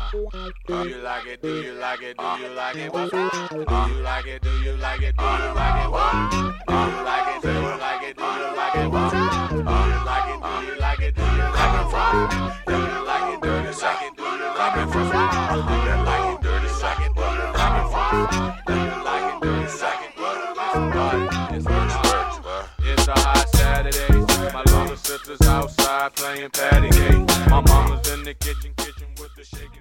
Do you like it? Do you like it? Do you like it? What? Do you like it? Do you like it? Do you like it? What? Do you like it? Do you like it? Do you like it? What? Do you like it? Do you like it? Do you like it? From? Do you like it? Do you like it? Do you like it? From? Do you like it? Do you like it? Do you like it? From? Do you like it? Do you like it? It's a hot Saturday. My little sister's outside playing patty cake. My mama's in the kitchen with the shaking.